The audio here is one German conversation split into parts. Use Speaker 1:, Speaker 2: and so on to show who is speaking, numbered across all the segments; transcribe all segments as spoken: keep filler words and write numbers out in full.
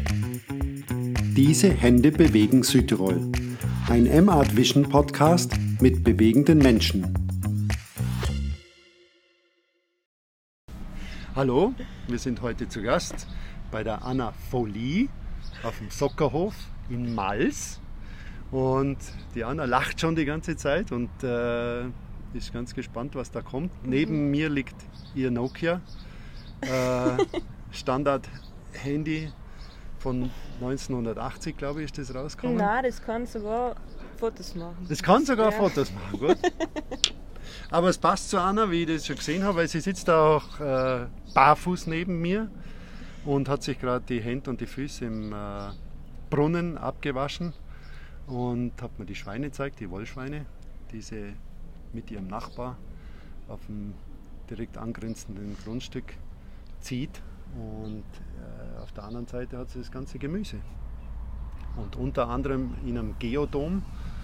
Speaker 1: Diese Hände bewegen Südtirol. Ein M-Art Vision Podcast mit bewegenden Menschen. Hallo, wir sind heute zu Gast bei der Anna Folie auf dem Sockerhof in Mals. Und die Anna lacht schon die ganze Zeit und äh, ist ganz gespannt, was da kommt. Mhm. Neben mir liegt ihr Nokia, äh, Standard-Handy von neunzehnhundertachtzig, glaube ich, ist das rausgekommen.
Speaker 2: Nein, das kann sogar Fotos machen.
Speaker 1: Das kann sogar
Speaker 2: ja.
Speaker 1: Fotos machen, gut. Aber es passt zu Anna, wie ich das schon gesehen habe, weil sie sitzt da auch äh, barfuß neben mir und hat sich gerade die Hände und die Füße im äh, Brunnen abgewaschen und hat mir die Schweine gezeigt, die Wollschweine, die sie mit ihrem Nachbar auf dem direkt angrenzenden Grundstück zieht. Und äh, auf der anderen Seite hat sie das ganze Gemüse. Und unter anderem in einem Geodom,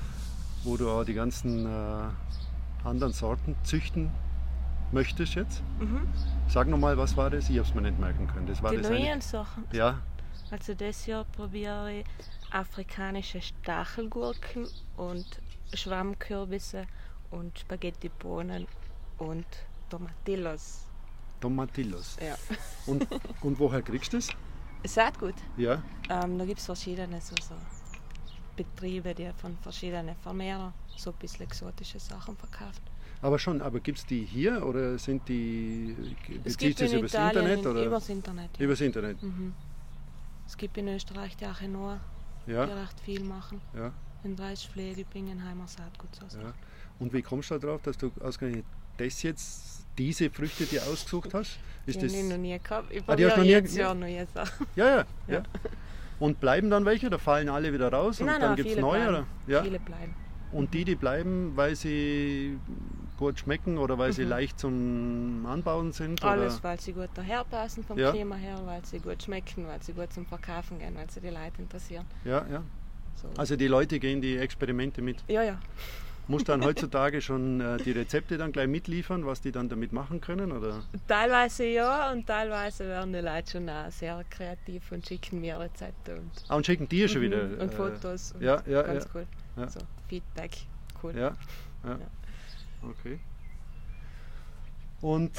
Speaker 1: wo du auch die ganzen äh, anderen Sorten züchten möchtest jetzt. Mhm. Sag nochmal, was war das? Ich habe es mir nicht merken können. Das war
Speaker 2: die
Speaker 1: das
Speaker 2: neuen
Speaker 1: eine?
Speaker 2: Sachen.
Speaker 1: Ja.
Speaker 2: Also das Jahr probiere ich afrikanische Stachelgurken und Schwammkürbisse und Spaghettibohnen und Tomatillos.
Speaker 1: Tomatillos.
Speaker 2: Ja.
Speaker 1: Und, und woher kriegst du das?
Speaker 2: Saatgut.
Speaker 1: Ja.
Speaker 2: Ähm, da gibt es verschiedene so, so Betriebe, die von verschiedenen Vermehrern so ein bisschen exotische Sachen verkaufen.
Speaker 1: Aber schon, aber gibt es die hier oder sind die,
Speaker 2: es
Speaker 1: gibt
Speaker 2: es
Speaker 1: übers
Speaker 2: Italien,
Speaker 1: Internet? Oder?
Speaker 2: Übers Internet. Ja.
Speaker 1: Übers Internet.
Speaker 2: Mhm. Es gibt in Österreich die Achenoa,
Speaker 1: ja.
Speaker 2: die recht viel machen.
Speaker 1: Ja.
Speaker 2: In Reichspflege, Bingenheimer Saatgut. So
Speaker 1: ja. Und wie kommst du da drauf, dass du ausgerechnet das jetzt, diese Früchte dir ausgesucht hast? Ist
Speaker 2: die
Speaker 1: das...
Speaker 2: habe ich noch nie gehabt. Ich
Speaker 1: ah, die hast
Speaker 2: probiere
Speaker 1: noch nie...
Speaker 2: jetzt ja neue Sachen.
Speaker 1: Ja, ja, ja,
Speaker 2: ja.
Speaker 1: Und bleiben dann welche oder fallen alle wieder raus und
Speaker 2: nein,
Speaker 1: dann
Speaker 2: nein,
Speaker 1: gibt es
Speaker 2: viele
Speaker 1: neue?
Speaker 2: Bleiben.
Speaker 1: Oder? Ja.
Speaker 2: Viele bleiben.
Speaker 1: Und die, die bleiben, weil sie gut schmecken oder weil mhm. sie leicht zum Anbauen sind?
Speaker 2: Alles,
Speaker 1: oder?
Speaker 2: Weil sie gut daherpassen vom
Speaker 1: ja.
Speaker 2: Klima her, weil sie gut schmecken, weil sie gut zum Verkaufen gehen, weil sie die Leute interessieren.
Speaker 1: Ja, ja.
Speaker 2: So.
Speaker 1: Also die Leute gehen die Experimente mit?
Speaker 2: Ja, ja.
Speaker 1: Musst du dann heutzutage schon äh, die Rezepte dann gleich mitliefern, was die dann damit machen können? Oder?
Speaker 2: Teilweise ja und teilweise werden die Leute schon auch sehr kreativ und schicken mir Rezepte. Und,
Speaker 1: ah, und schicken dir schon
Speaker 2: mhm.
Speaker 1: wieder?
Speaker 2: Und
Speaker 1: äh,
Speaker 2: Fotos. Und
Speaker 1: ja, ja,
Speaker 2: ganz
Speaker 1: ja.
Speaker 2: cool.
Speaker 1: Ja.
Speaker 2: So, Feedback, cool.
Speaker 1: Ja, ja.
Speaker 2: ja.
Speaker 1: Okay. Und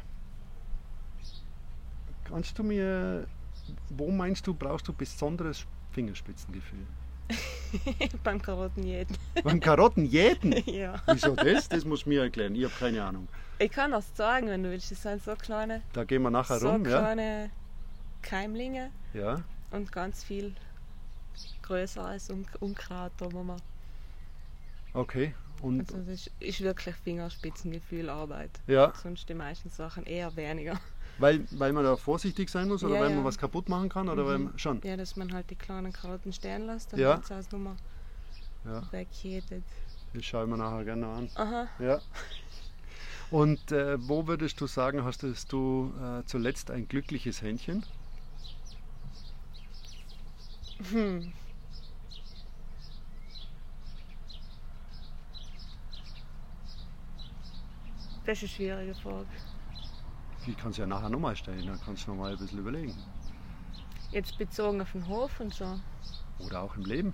Speaker 1: kannst du mir, wo meinst du, brauchst du besonderes Fingerspitzengefühl?
Speaker 2: Beim Karottenjäten.
Speaker 1: Beim Karottenjäten?
Speaker 2: Ja.
Speaker 1: Wieso das? Das musst du mir erklären. Ich habe keine Ahnung.
Speaker 2: Ich kann das sagen, wenn du willst. Das sind so kleine,
Speaker 1: da gehen wir nachher
Speaker 2: so
Speaker 1: rum.
Speaker 2: kleine
Speaker 1: ja?
Speaker 2: Keimlinge
Speaker 1: ja.
Speaker 2: und ganz viel größeres Unkraut drumherum.
Speaker 1: Okay. Und
Speaker 2: also das ist, ist wirklich Fingerspitzengefühl Arbeit.
Speaker 1: Ja.
Speaker 2: Sonst die meisten Sachen eher weniger.
Speaker 1: Weil, weil man da vorsichtig sein muss oder
Speaker 2: ja,
Speaker 1: weil
Speaker 2: ja.
Speaker 1: man was kaputt machen kann? Oder
Speaker 2: mhm.
Speaker 1: weil man, schon?
Speaker 2: Ja, dass man halt die kleinen Karotten stehen lässt, dann
Speaker 1: ja.
Speaker 2: wird es als Nummer
Speaker 1: ja.
Speaker 2: wegjätet.
Speaker 1: Das schauen wir nachher gerne an.
Speaker 2: Aha.
Speaker 1: Ja. Und äh, wo würdest du sagen, hast du äh, zuletzt ein glückliches Händchen?
Speaker 2: Hm. Das ist eine schwierige Frage.
Speaker 1: Ich kann es ja nachher nochmal stellen, dann kannst du noch mal ein bisschen überlegen.
Speaker 2: Jetzt bezogen auf den Hof und so?
Speaker 1: Oder auch im Leben?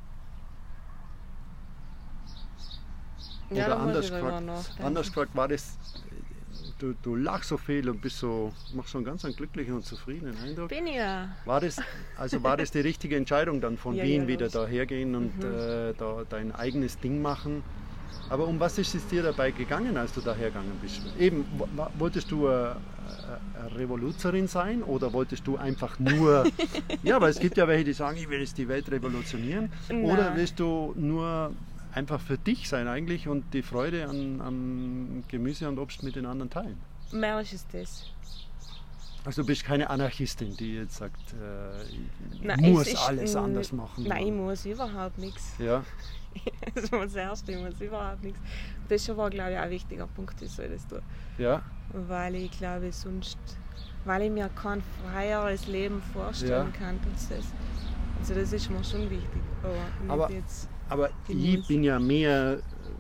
Speaker 2: Ja,
Speaker 1: oder
Speaker 2: da
Speaker 1: anders
Speaker 2: muss ich
Speaker 1: gefragt, anders gefragt, war das, du, du lachst so viel und bist so, machst so einen ganz einen glücklichen und zufriedenen Eindruck.
Speaker 2: Bin ich ja.
Speaker 1: War das, also war das die richtige Entscheidung dann von
Speaker 2: ja,
Speaker 1: Wien
Speaker 2: ja,
Speaker 1: wieder
Speaker 2: los.
Speaker 1: da hergehen und
Speaker 2: mhm.
Speaker 1: äh, da dein eigenes Ding machen? Aber um was ist es dir dabei gegangen, als du da hergegangen bist? Eben, wolltest du eine, eine Revoluzerin sein oder wolltest du einfach nur, ja, weil es gibt ja welche, die sagen, ich will jetzt die Welt revolutionieren.
Speaker 2: Nein.
Speaker 1: Oder willst du nur einfach für dich sein eigentlich und die Freude an, am Gemüse und Obst mit den anderen teilen?
Speaker 2: Mehr ist das.
Speaker 1: Also du bist keine Anarchistin, die jetzt sagt, äh, ich
Speaker 2: nein,
Speaker 1: muss
Speaker 2: ist,
Speaker 1: alles
Speaker 2: n-
Speaker 1: anders machen.
Speaker 2: Nein, ich muss überhaupt nichts.
Speaker 1: Ja.
Speaker 2: Das war das Erste, ich muss überhaupt nichts. Das war, glaube ich, auch ein wichtiger Punkt, ich soll das tun.
Speaker 1: Ja.
Speaker 2: Weil ich glaube, sonst, weil ich mir kein freieres Leben vorstellen
Speaker 1: ja.
Speaker 2: kann als das. Also das ist mir schon wichtig. Aber,
Speaker 1: aber,
Speaker 2: jetzt
Speaker 1: aber ich bin ja mehr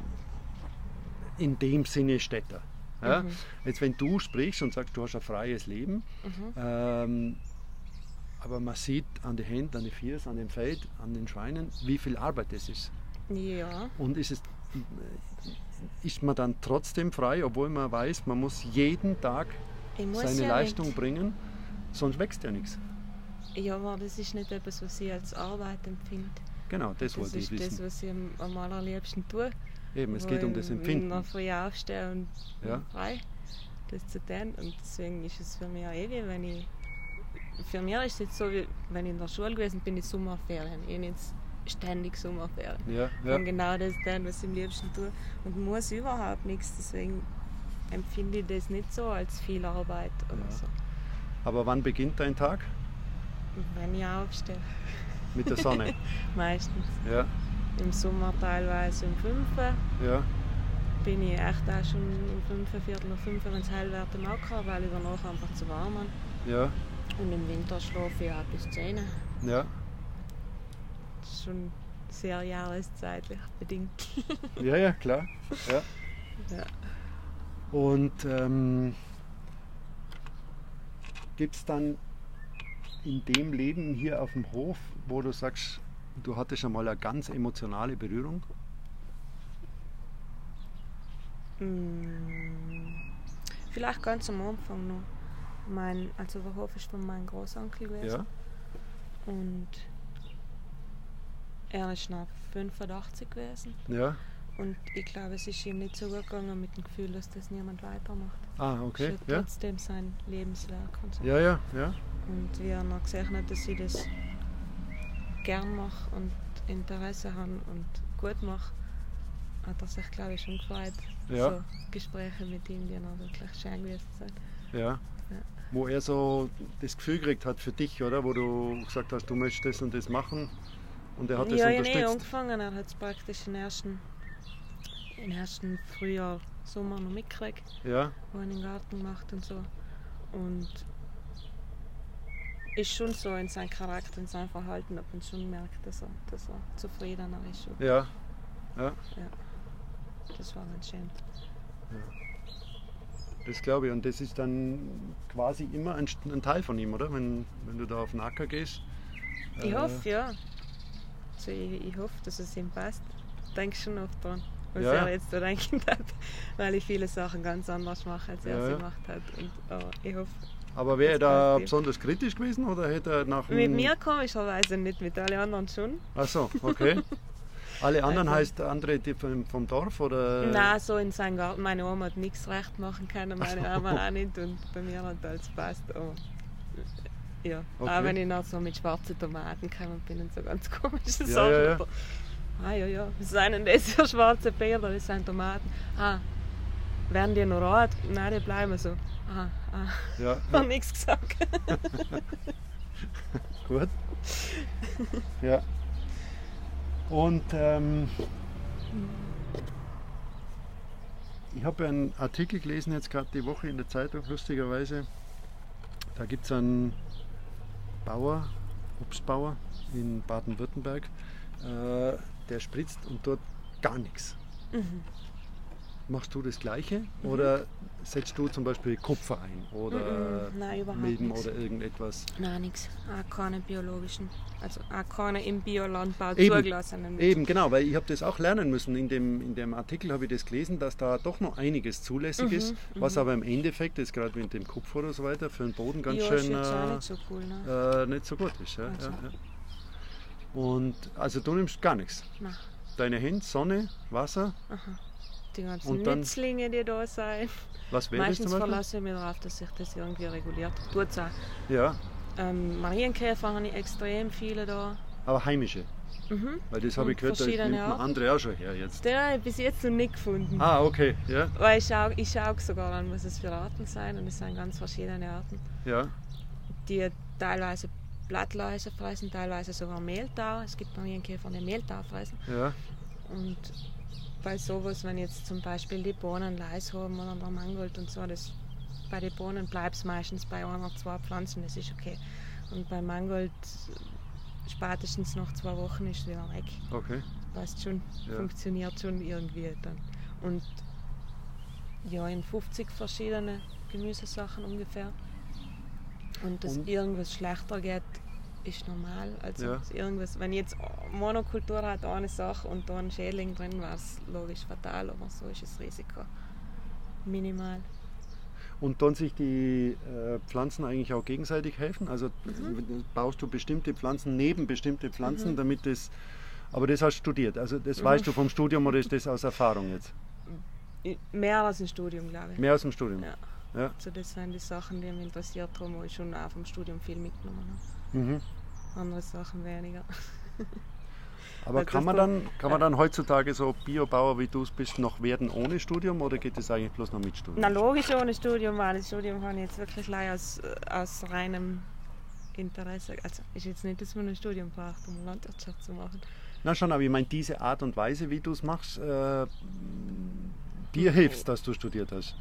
Speaker 1: in dem Sinne Städter. Ja? Mhm. Jetzt wenn du sprichst und sagst, du hast ein freies Leben, mhm. ähm, aber man sieht an den Händen, an den Füßen, an dem Feld, an den Schweinen, wie viel Arbeit das ist.
Speaker 2: Ja.
Speaker 1: Und ist, es, ist man dann trotzdem frei, obwohl man weiß, man muss jeden Tag
Speaker 2: Ich muss
Speaker 1: seine
Speaker 2: ja
Speaker 1: Leistung
Speaker 2: nicht.
Speaker 1: bringen, sonst wächst ja nichts.
Speaker 2: Ja, aber das ist nicht etwas, was ich als Arbeit empfinde.
Speaker 1: Genau, das,
Speaker 2: Das
Speaker 1: wollte ich
Speaker 2: ist das,
Speaker 1: wissen.
Speaker 2: was ich am, am allerliebsten tue.
Speaker 1: Eben, es
Speaker 2: Wo
Speaker 1: geht um
Speaker 2: ich
Speaker 1: das
Speaker 2: in
Speaker 1: Empfinden.
Speaker 2: der Früh aufstehe und
Speaker 1: Ja.
Speaker 2: frei das zu tun. Und deswegen ist es für mich auch ewig, wenn ich... Für mich ist es jetzt so, wie wenn ich in der Schule gewesen bin, die Sommerferien. Ich habe jetzt ständig Sommerferien.
Speaker 1: Ja, ja.
Speaker 2: Und genau das tun, was ich am liebsten tue. Und muss überhaupt nichts. Deswegen empfinde ich das nicht so als viel Arbeit oder
Speaker 1: Ja.
Speaker 2: so.
Speaker 1: Aber wann beginnt dein Tag?
Speaker 2: Wenn ich aufstehe.
Speaker 1: Mit der Sonne.
Speaker 2: Meistens.
Speaker 1: Ja,
Speaker 2: Im Sommer teilweise um fünf Uhr.
Speaker 1: ja,
Speaker 2: Bin ich echt auch schon um fünf, Viertel nach fünf, wenn es hell wird, im Acker, weil ich danach einfach zu warm bin.
Speaker 1: ja,
Speaker 2: Und im Winter schlafe ich auch bis zehn.
Speaker 1: ja.
Speaker 2: Das ist schon sehr jahreszeitlich bedingt.
Speaker 1: Ja, ja, klar. Ja.
Speaker 2: Ja.
Speaker 1: Und ähm, gibt es dann in dem Leben hier auf dem Hof, wo du sagst, du hattest schon mal eine ganz emotionale Berührung?
Speaker 2: Mm, Vielleicht ganz am Anfang noch. Mein, also der Hof ist von meinem Großonkel gewesen.
Speaker 1: Ja,
Speaker 2: Und er ist noch fünfundachtzig gewesen.
Speaker 1: ja.
Speaker 2: Und ich glaube, es ist ihm nicht so gut gegangen mit dem Gefühl, dass das niemand weitermacht.
Speaker 1: Ah, okay.
Speaker 2: Es ist
Speaker 1: Ja,
Speaker 2: trotzdem sein Lebenswerk und so.
Speaker 1: ja, ja. ja.
Speaker 2: Und wie er noch gesehen hat, dass ich das gern mache und Interesse habe und gut mache, hat er sich, glaube ich, schon gefreut.
Speaker 1: Ja.
Speaker 2: So Gespräche mit ihm, die noch wirklich schön gewesen sind.
Speaker 1: Ja.
Speaker 2: Ja.
Speaker 1: Wo er so das Gefühl gekriegt hat für dich, oder? Wo du gesagt hast, du möchtest das und das machen und er hat das
Speaker 2: Ja, ich habe
Speaker 1: unterstützt.
Speaker 2: angefangen, er hat es praktisch im ersten, im ersten Frühjahr, Sommer noch mitgekriegt,
Speaker 1: Ja,
Speaker 2: wo er den Garten gemacht und so. Und ist schon so in seinem Charakter, in seinem Verhalten, ob man schon merkt, dass er, dass er zufriedener ist. Und
Speaker 1: ja, ja.
Speaker 2: das war ganz schön.
Speaker 1: Das glaube ich. Und das ist dann quasi immer ein, ein Teil von ihm, oder? Wenn, wenn du da auf den Acker gehst.
Speaker 2: Ich
Speaker 1: Äh,
Speaker 2: hoffe, ja. Also ich, ich hoffe, dass es ihm passt. Ich denke schon oft dran, was
Speaker 1: Ja.
Speaker 2: er jetzt da denken hat, weil ich viele Sachen ganz anders mache, als er
Speaker 1: Ja,
Speaker 2: sie
Speaker 1: ja.
Speaker 2: gemacht hat. Und, aber ich hoffe,
Speaker 1: Aber wäre er
Speaker 2: Das
Speaker 1: da
Speaker 2: passt ihm.
Speaker 1: besonders kritisch gewesen oder hätte er nach dem...
Speaker 2: mit mir komischerweise nicht, mit allen anderen schon.
Speaker 1: Ach so, okay. Alle anderen
Speaker 2: Also-
Speaker 1: heißt andere die vom, vom Dorf oder?
Speaker 2: Nein, so in seinem Garten. Meine Oma hat nichts recht machen können, meine
Speaker 1: Ach so.
Speaker 2: Oma auch nicht. Und bei mir hat alles gepasst. Aber, ja,
Speaker 1: Okay.
Speaker 2: auch wenn ich noch so mit schwarzen Tomaten gekommen bin und so ganz komische
Speaker 1: Ja,
Speaker 2: Sachen.
Speaker 1: ja, ja.
Speaker 2: Oder, ah ja, ja, was sind denn das für schwarze Bäder? Das sind Tomaten. Ah, werden die noch rot? Nein, die bleiben so. Ah, ah.
Speaker 1: Ja,
Speaker 2: Ich
Speaker 1: ja,
Speaker 2: habe nichts gesagt.
Speaker 1: gut. Ja. Und ähm, ich habe einen Artikel gelesen, jetzt gerade die Woche in der Zeitung, lustigerweise. Da gibt es einen Bauer, Obstbauer in Baden-Württemberg, äh, der spritzt und dort gar nichts.
Speaker 2: Mhm.
Speaker 1: Machst du das Gleiche oder setzt du zum Beispiel Kupfer ein oder
Speaker 2: Mhm, nein, überhaupt
Speaker 1: Milben
Speaker 2: nichts.
Speaker 1: oder irgendetwas?
Speaker 2: Nein, nichts. Auch keine biologischen. Also auch keine im Biolandbau
Speaker 1: Eben,
Speaker 2: zugelassenen.
Speaker 1: Eben, genau, weil ich habe das auch lernen müssen. In dem, in dem Artikel habe ich das gelesen, dass da doch noch einiges zulässig
Speaker 2: Mhm,
Speaker 1: ist, was aber im Endeffekt, das gerade mit dem Kupfer oder so weiter, für den Boden ganz
Speaker 2: ja,
Speaker 1: schön
Speaker 2: ist jetzt auch
Speaker 1: äh,
Speaker 2: nicht so cool. Ne?
Speaker 1: äh, nicht so gut ist. Ja,
Speaker 2: Also.
Speaker 1: ja, ja. Und also du nimmst gar nichts.
Speaker 2: Nein.
Speaker 1: Deine Hände, Sonne, Wasser,
Speaker 2: Die ganzen
Speaker 1: Und dann-
Speaker 2: Nützlinge, die da sind.
Speaker 1: was wäre das
Speaker 2: Meistens
Speaker 1: zum Beispiel?
Speaker 2: verlasse ich mich darauf, dass sich das irgendwie reguliert. Tut's auch.
Speaker 1: Ja,
Speaker 2: Ähm, Marienkäfer habe ich extrem viele da.
Speaker 1: aber heimische.
Speaker 2: Mhm.
Speaker 1: Weil das habe ich
Speaker 2: Und
Speaker 1: gehört, da nimmt
Speaker 2: verschiedene
Speaker 1: man
Speaker 2: Arten.
Speaker 1: andere auch schon her jetzt.
Speaker 2: Den habe ich bis jetzt noch nicht gefunden.
Speaker 1: Ah, okay, ja,
Speaker 2: Weil ich schaue ich schau sogar an, was es für Arten sind. Und es sind ganz verschiedene Arten,
Speaker 1: ja,
Speaker 2: die teilweise Blattläuse fressen, teilweise sogar Mehltau. Es gibt Marienkäfer, die Mehltau fressen.
Speaker 1: ja,
Speaker 2: Und bei sowas, wenn jetzt zum Beispiel die Bohnen Leis haben oder der Mangold und so, das, bei den Bohnen bleibt es meistens bei einer oder zwei Pflanzen, das ist okay. Und bei Mangold spätestens nach zwei Wochen ist es wieder weg.
Speaker 1: okay.
Speaker 2: Weißt schon,
Speaker 1: Ja.
Speaker 2: funktioniert schon irgendwie dann. Und ja, in fünfzig verschiedene Gemüsesachen ungefähr. Und dass
Speaker 1: Und?
Speaker 2: irgendwas schlechter geht, ist normal. Also
Speaker 1: Ja.
Speaker 2: irgendwas, wenn ich jetzt Monokultur hat, eine Sache und da ein Schädling drin, wäre es logisch fatal, aber so ist das Risiko minimal.
Speaker 1: Und tun sich die äh, Pflanzen eigentlich auch gegenseitig helfen? Also
Speaker 2: Mhm.
Speaker 1: baust du bestimmte Pflanzen neben bestimmte Pflanzen,
Speaker 2: Mhm.
Speaker 1: damit das... Aber das hast du studiert, also das
Speaker 2: Mhm.
Speaker 1: weißt du vom Studium oder ist das aus Erfahrung jetzt?
Speaker 2: Mehr als ein Studium, glaube ich.
Speaker 1: Mehr aus dem Studium?
Speaker 2: Ja.
Speaker 1: Ja.
Speaker 2: Also das sind die Sachen, die mich interessiert haben, wo ich schon auch vom Studium viel mitgenommen habe.
Speaker 1: Mhm.
Speaker 2: Andere Sachen weniger.
Speaker 1: Aber
Speaker 2: Also
Speaker 1: kann man,
Speaker 2: das-
Speaker 1: dann, kann man dann heutzutage so Biobauer, wie du es bist, noch werden ohne Studium oder geht das eigentlich bloß noch mit Studium?
Speaker 2: Na logisch ohne Studium, weil das Studium habe ich jetzt wirklich gleich aus, aus reinem Interesse. Also ist jetzt nicht, dass man ein Studium braucht, um Landwirtschaft zu machen.
Speaker 1: Na schon, aber ich meine, diese Art und Weise, wie du es machst, äh, dir hilft, dass du studiert hast.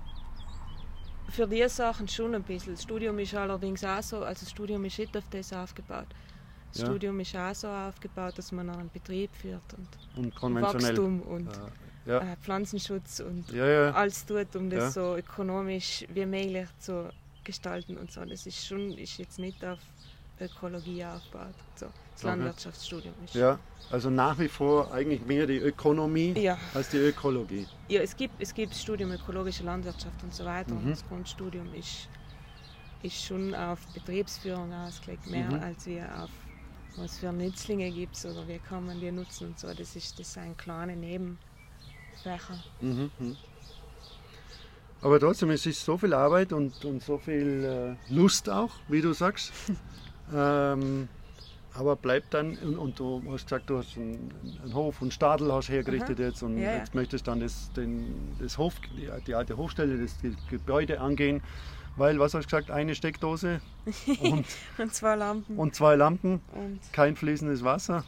Speaker 2: Für diese Sachen schon ein bisschen. Das Studium ist allerdings auch so, also das Studium ist nicht auf das aufgebaut. Das
Speaker 1: Ja.
Speaker 2: Studium ist auch so aufgebaut, dass man einen Betrieb führt und
Speaker 1: Und konventionell.
Speaker 2: Wachstum und
Speaker 1: Äh, ja.
Speaker 2: äh, Pflanzenschutz und
Speaker 1: Ja, ja.
Speaker 2: alles tut, um das
Speaker 1: Ja.
Speaker 2: so ökonomisch wie möglich zu gestalten und so. Das ist schon ist jetzt nicht auf Ökologie aufgebaut. So. Das
Speaker 1: Okay.
Speaker 2: Landwirtschaftsstudium ist.
Speaker 1: Ja, also nach wie vor eigentlich mehr die Ökonomie
Speaker 2: Ja.
Speaker 1: als die Ökologie.
Speaker 2: Ja, es gibt es gibt das Studium ökologische Landwirtschaft und so weiter.
Speaker 1: Mhm.
Speaker 2: Und das Grundstudium ist, ist schon auf Betriebsführung ausgelegt, mehr
Speaker 1: Mhm.
Speaker 2: als wie auf was für Nützlinge gibt es oder wie kann man die nutzen und so. Das ist das sind kleine Nebenfächer.
Speaker 1: Mhm. mhm. Aber trotzdem, es ist so viel Arbeit und, und so viel äh, Lust auch, wie du sagst. ähm, aber bleibt dann, und, und du hast gesagt, du hast einen, einen Hof und Stadel hast hergerichtet
Speaker 2: Aha.
Speaker 1: jetzt und
Speaker 2: Ja, ja.
Speaker 1: jetzt möchtest dann das, den, das Hof, die, die alte Hofstelle, das die Gebäude angehen, weil, was hast du gesagt, eine Steckdose und,
Speaker 2: Und zwei Lampen.
Speaker 1: und zwei Lampen,
Speaker 2: Und,
Speaker 1: kein fließendes Wasser.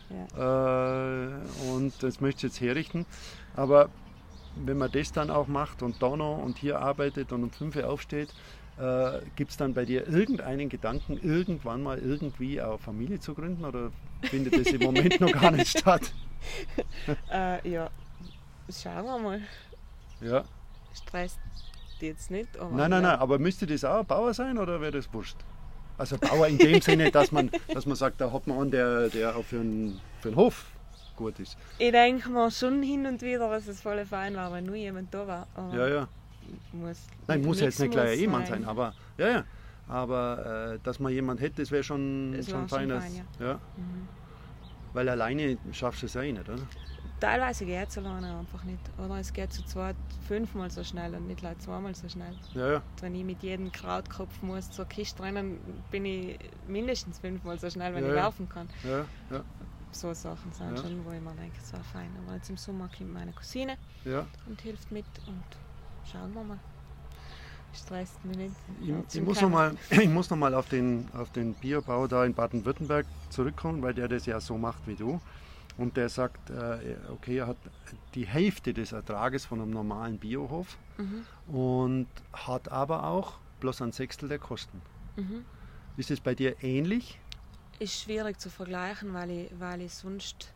Speaker 2: ja.
Speaker 1: Äh, und das möchte ich jetzt herrichten. Aber wenn man das dann auch macht und da noch und hier arbeitet und um fünf Uhr aufsteht, äh, gibt es dann bei dir irgendeinen Gedanken, irgendwann mal irgendwie auch Familie zu gründen oder findet das im Moment noch gar nicht statt?
Speaker 2: Äh, ja, schauen wir mal.
Speaker 1: Ja.
Speaker 2: Stresst jetzt nicht. Aber
Speaker 1: Nein, nein, nein, aber müsste das auch ein Bauer sein oder wäre das wurscht? Also Bauer in dem Sinne, dass man, dass man sagt, da hat man einen, der, der auch für einen, für einen Hof gut ist.
Speaker 2: Ich denke mir schon hin und wieder, dass es voll fein war, wenn nur jemand da war. Aber
Speaker 1: Ja, ja.
Speaker 2: Muss,
Speaker 1: Nein, muss ja jetzt nicht gleich ein
Speaker 2: muss
Speaker 1: Ehemann sein, aber ja, ja. Aber äh, dass man jemanden hätte, das wäre schon,
Speaker 2: Das
Speaker 1: schon
Speaker 2: wär schon
Speaker 1: feines.
Speaker 2: fein,
Speaker 1: ja.
Speaker 2: Mhm.
Speaker 1: Weil alleine schaffst du es ja eh nicht, oder?
Speaker 2: Teilweise geht es alleine einfach nicht. Oder es geht zu zweit fünfmal so schnell und nicht gleich zweimal so schnell.
Speaker 1: Ja, ja.
Speaker 2: Wenn ich mit jedem Krautkopf muss zur Kiste rennen, bin ich mindestens fünfmal so schnell, wenn
Speaker 1: Ja,
Speaker 2: ich
Speaker 1: ja.
Speaker 2: laufen kann.
Speaker 1: Ja, ja,
Speaker 2: So Sachen sind
Speaker 1: Ja.
Speaker 2: schon, wo ich mir denke, es war fein. Aber jetzt im Sommer kommt meine Cousine
Speaker 1: ja.
Speaker 2: und hilft mit und schauen wir mal. Stresst mich nicht.
Speaker 1: Ich,
Speaker 2: Ja,
Speaker 1: ich,
Speaker 2: zum
Speaker 1: muss noch
Speaker 2: Keiner.
Speaker 1: mal, ich muss noch mal auf den, auf den Biobau da in Baden-Württemberg zurückkommen, weil der das ja so macht wie du. Und der sagt, äh, okay, er hat die Hälfte des Ertrages von einem normalen Biohof
Speaker 2: Mhm.
Speaker 1: und hat aber auch bloß ein Sechstel der Kosten.
Speaker 2: Mhm.
Speaker 1: Ist es bei dir ähnlich?
Speaker 2: Ist schwierig zu vergleichen, weil ich, weil ich sonst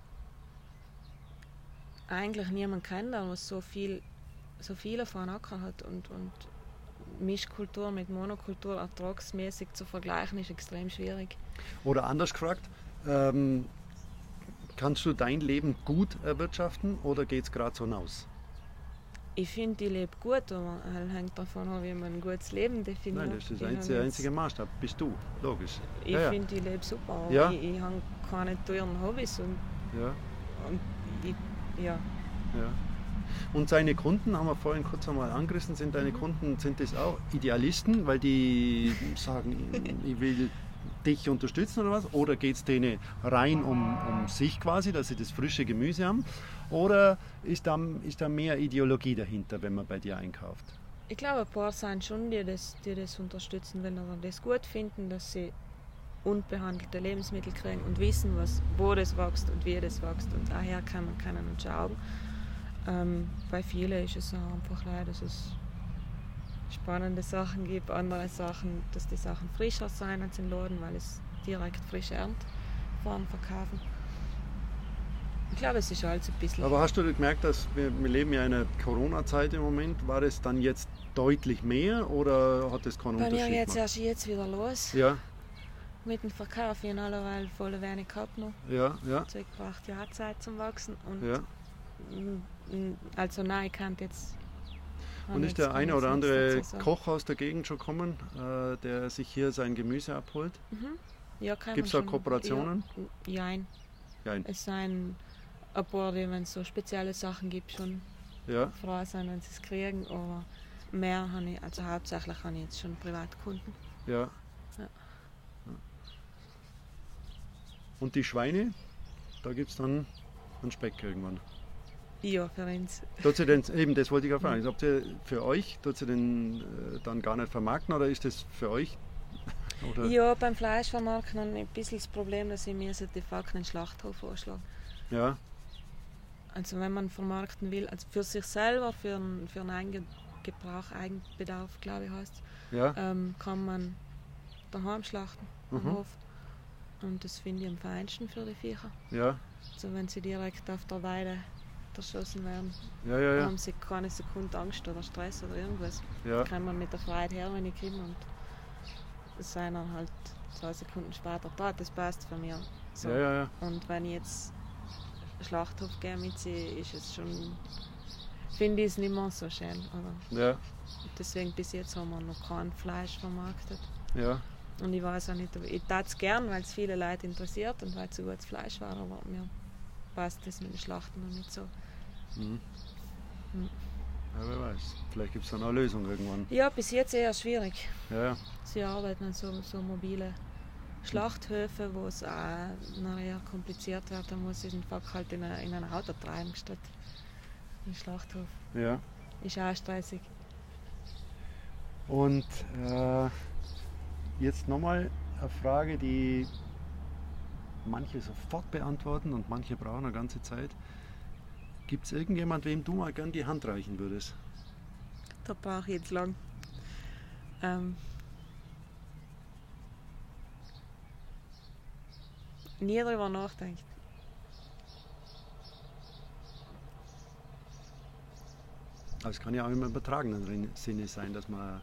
Speaker 2: eigentlich niemanden kenne, der was so viel, so viel auf einem Acker hat und, und Mischkultur mit Monokultur ertragsmäßig zu vergleichen, ist extrem schwierig.
Speaker 1: Oder anders gefragt, ähm, kannst du dein Leben gut erwirtschaften oder geht es gerade so hinaus?
Speaker 2: Ich finde, ich lebe gut, aber es hängt davon ab, wie man ein gutes Leben definiert.
Speaker 1: Nein, das ist
Speaker 2: Ich
Speaker 1: der
Speaker 2: hab
Speaker 1: einzige,
Speaker 2: jetzt-
Speaker 1: einzige Maßstab, bist du, logisch.
Speaker 2: Ich
Speaker 1: ja, ja.
Speaker 2: finde, ich lebe super. aber
Speaker 1: Ja.
Speaker 2: Ich, ich habe keine teuren Hobbys und,
Speaker 1: Ja,
Speaker 2: und ich, ja.
Speaker 1: ja. Und seine Kunden, haben wir vorhin kurz einmal angerissen, sind deine Kunden, sind das auch Idealisten, weil die sagen, ich will dich unterstützen oder was? Oder geht es denen rein um, um sich quasi, dass sie das frische Gemüse haben? Oder ist da, ist da mehr Ideologie dahinter, wenn man bei dir einkauft?
Speaker 2: Ich glaube, ein paar sind schon, die das, die das unterstützen, wenn sie das gut finden, dass sie unbehandelte Lebensmittel kriegen und wissen, was, wo das wächst und wie das wächst. Und daher kann man können und schauen. Ähm, bei vielen ist es auch einfach leider, dass es spannende Sachen gibt, andere Sachen, dass die Sachen frischer sein als im Laden, weil es direkt frisch erntet fahren verkaufen. Ich glaube, es ist alles ein bisschen.
Speaker 1: Aber hast du gemerkt, dass wir, wir leben ja in einer Corona-Zeit im Moment, war es dann jetzt deutlich mehr oder hat es keinen
Speaker 2: Bei mir
Speaker 1: Unterschied
Speaker 2: geht es
Speaker 1: gemacht?
Speaker 2: erst jetzt wieder los.
Speaker 1: Ja,
Speaker 2: mit dem Verkauf. Ich habe alleweil voll wenig gehabt noch.
Speaker 1: Ja, ja.
Speaker 2: Also ich brauchte ja auch Zeit zum Wachsen. Und
Speaker 1: ja.
Speaker 2: Also nein, ich kann jetzt...
Speaker 1: Und ist der eine oder andere Koch aus der Gegend schon gekommen, äh, der sich hier sein Gemüse abholt?
Speaker 2: Mhm. Ja,
Speaker 1: gibt es da Kooperationen?
Speaker 2: Ja, nein.
Speaker 1: Nein.
Speaker 2: Es sind ein paar, die, wenn es so spezielle Sachen gibt, schon
Speaker 1: ja.
Speaker 2: froh sein, wenn sie es kriegen. Aber mehr habe ich, also hauptsächlich habe ich jetzt schon Privatkunden.
Speaker 1: Ja.
Speaker 2: ja.
Speaker 1: Und die Schweine, da gibt es dann einen Speck irgendwann.
Speaker 2: Ja, für uns.
Speaker 1: Tut sie denn, eben, das wollte ich auch fragen. Habt ihr für euch, tut sie den äh, dann gar nicht vermarkten oder ist das für euch? Oder?
Speaker 2: Ja, beim Fleischvermarkten habe ich ein bisschen das Problem, dass ich mir de facto einen Schlachthof vorschlage.
Speaker 1: Ja.
Speaker 2: Also wenn man vermarkten will, also für sich selber, für einen, für einen Eigengebrauch, Eigenbedarf, glaube ich heißt
Speaker 1: ja.
Speaker 2: ähm, kann man daheim schlachten, am
Speaker 1: mhm.
Speaker 2: Hof. Und das finde ich am feinsten für die Viecher.
Speaker 1: Ja.
Speaker 2: Also wenn sie direkt auf der Weide erschossen werden,
Speaker 1: ja, ja, ja.
Speaker 2: haben sie keine Sekunde Angst oder Stress oder irgendwas.
Speaker 1: Ja.
Speaker 2: Kann man mit der Freiheit her, wenn ich komme, und es sind dann halt zwei Sekunden später da. Das passt für mich. So.
Speaker 1: Ja, ja, ja.
Speaker 2: Und wenn ich jetzt Schlachthof gehe mit sie, ist es schon, finde ich es nicht mehr so schön. Oder?
Speaker 1: Ja.
Speaker 2: Deswegen bis jetzt haben wir noch kein Fleisch vermarktet.
Speaker 1: Ja.
Speaker 2: Und ich weiß auch nicht, ich tat es gern, weil es viele Leute interessiert und weil es so gutes Fleisch war, aber mir passt das mit den Schlachten noch nicht so.
Speaker 1: Mhm.
Speaker 2: Mhm.
Speaker 1: Ja, wer weiß. Vielleicht gibt es dann eine Lösung irgendwann.
Speaker 2: Ja, bis jetzt eher schwierig.
Speaker 1: Ja, ja.
Speaker 2: Sie arbeiten an so, so mobile Schlachthöfe, wo es auch nachher kompliziert wird. Da muss ich den Fach halt in, eine, in ein Auto treiben statt in den Schlachthof.
Speaker 1: Ja.
Speaker 2: Ist auch stressig.
Speaker 1: Und äh, jetzt nochmal eine Frage, die manche sofort beantworten und manche brauchen eine ganze Zeit. Gibt es irgendjemand, wem du mal gern die Hand reichen würdest?
Speaker 2: Da brauche ich jetzt lang. Ähm, nie darüber nachdenkt.
Speaker 1: Aber es kann ja auch im übertragenen Sinne sein, dass man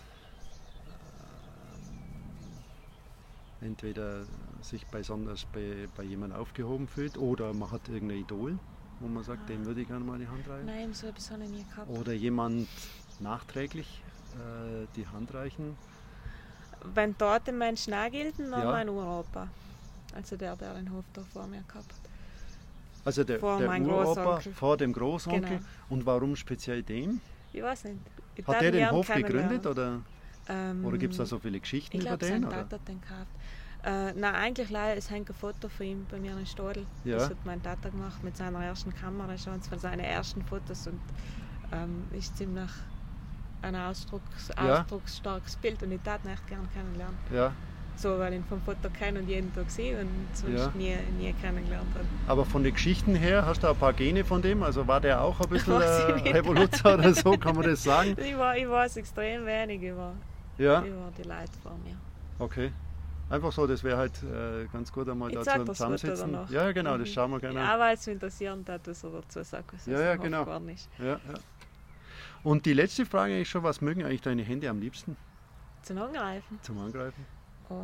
Speaker 1: äh, entweder sich besonders bei, bei jemandem aufgehoben fühlt oder man hat irgendein Idol, wo man sagt, ah. dem würde ich gerne mal die Hand reichen.
Speaker 2: Nein, so etwas habe ich nie gehabt.
Speaker 1: Oder jemand nachträglich äh, die Hand reichen.
Speaker 2: Wenn dort den Menschen auch gelten, dann
Speaker 1: ja.
Speaker 2: mein Uropa. Also der, der den Hof da vor mir gehabt hat.
Speaker 1: Also der,
Speaker 2: vor
Speaker 1: der Uropa vor dem Großonkel.
Speaker 2: Genau.
Speaker 1: Und warum speziell dem?
Speaker 2: Ich weiß nicht. Ich
Speaker 1: hat der den Hof gegründet oder,
Speaker 2: ähm,
Speaker 1: oder gibt es da so viele Geschichten
Speaker 2: ich
Speaker 1: über
Speaker 2: glaub,
Speaker 1: den?
Speaker 2: Ich glaube, sein Tata hat den gekauft. Äh, nein, eigentlich leider, es hängt ein Foto von ihm bei mir in Stadel.
Speaker 1: Ja.
Speaker 2: Das hat mein Tata gemacht mit seiner ersten Kamera, schon von seinen ersten Fotos, und ähm, ist ziemlich ein Ausdrucks,
Speaker 1: ja.
Speaker 2: ausdrucksstarkes Bild, und ich tat ihn echt gerne kennenlernen.
Speaker 1: Ja.
Speaker 2: So, weil ich ihn vom Foto kenne und jeden Tag sehe und sonst
Speaker 1: ja.
Speaker 2: nie, nie kennengelernt habe.
Speaker 1: Aber von den Geschichten her, hast du ein paar Gene von dem? Also war der auch ein bisschen äh, Revoluzer oder so, kann man das sagen?
Speaker 2: Ich, war, ich weiß extrem wenig über,
Speaker 1: ja.
Speaker 2: über die Leute vor mir.
Speaker 1: Okay. Einfach so, das wäre halt äh, ganz gut einmal
Speaker 2: ich
Speaker 1: da zum Zusammensitzen. Ja, genau, das schauen wir gerne an.
Speaker 2: Ja, weil es mich interessieren hat, dass er dazu sagt, was
Speaker 1: ja, ja, genau.
Speaker 2: ist.
Speaker 1: Ja, ja. Und die letzte Frage ist schon, was mögen eigentlich deine Hände am liebsten?
Speaker 2: Zum Angreifen.
Speaker 1: Zum Angreifen?
Speaker 2: Oh.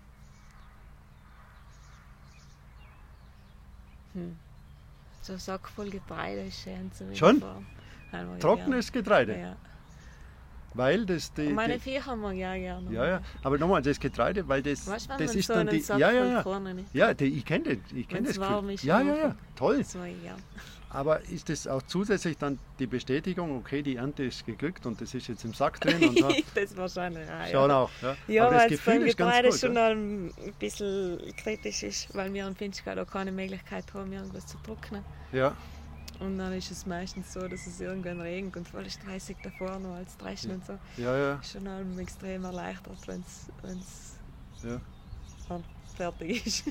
Speaker 2: Hm. So ein Sack voll Getreide ist schön zu
Speaker 1: Schon? Trockenes Getreide?
Speaker 2: Ja.
Speaker 1: Weil das die,
Speaker 2: und meine
Speaker 1: die,
Speaker 2: Viecher mag ich auch gerne.
Speaker 1: Ja, ja. Aber nochmal, das Getreide, weil das,
Speaker 2: weißt,
Speaker 1: das
Speaker 2: man
Speaker 1: ist
Speaker 2: so
Speaker 1: dann die.
Speaker 2: Sack
Speaker 1: ja, ja, ja.
Speaker 2: Korn,
Speaker 1: ja die, ich kenne das. Ich kenn das
Speaker 2: warm ist.
Speaker 1: Ja, ja, ja. Toll.
Speaker 2: Das mag ich gern.
Speaker 1: Aber ist das auch zusätzlich dann die Bestätigung, okay, die Ernte ist geglückt und das ist jetzt im Sack drin? Und so.
Speaker 2: Das wahrscheinlich auch.
Speaker 1: Schon
Speaker 2: ja.
Speaker 1: auch. Ja,
Speaker 2: ja
Speaker 1: aber
Speaker 2: weil
Speaker 1: das
Speaker 2: es beim
Speaker 1: Gefühl ist
Speaker 2: Getreide
Speaker 1: ganz gut,
Speaker 2: schon
Speaker 1: ja.
Speaker 2: ein bisschen kritisch ist, weil wir am Finchgau da keine Möglichkeit haben, irgendwas zu trocknen.
Speaker 1: Ja.
Speaker 2: Und dann ist es meistens so, dass es irgendwann regnet und voll stressig davor noch als Dreschen
Speaker 1: ja.
Speaker 2: und so.
Speaker 1: Ja, ja.
Speaker 2: Ist schon allem extrem erleichtert, wenn es
Speaker 1: ja.
Speaker 2: fertig ist.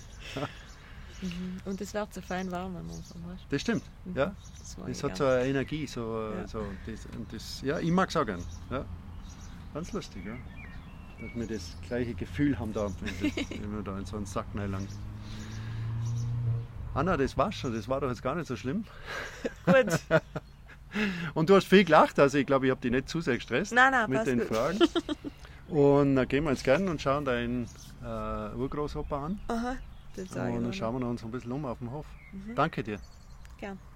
Speaker 2: mhm. Und es wird so fein warm am Anfang.
Speaker 1: Das stimmt, mhm. ja. Es hat so eine Energie, so, ja. so das, und das, ja, ich mag es auch gern. Ja. Ganz lustig, ja. Dass wir das gleiche Gefühl haben da, wenn, das, wenn wir da in so einen Sack reinlangen. Anna, das war's schon, das war doch jetzt gar nicht so schlimm.
Speaker 2: Gut.
Speaker 1: Und du hast viel gelacht, also ich glaube, ich habe dich nicht zu sehr gestresst
Speaker 2: nein, nein,
Speaker 1: mit den
Speaker 2: gut.
Speaker 1: Fragen. Und dann gehen wir ins Garten und schauen deinen äh, Urgroßopa an.
Speaker 2: Aha, das sage ich
Speaker 1: Und dann
Speaker 2: noch.
Speaker 1: schauen wir uns ein bisschen um auf dem Hof.
Speaker 2: Mhm.
Speaker 1: Danke dir.
Speaker 2: Gern.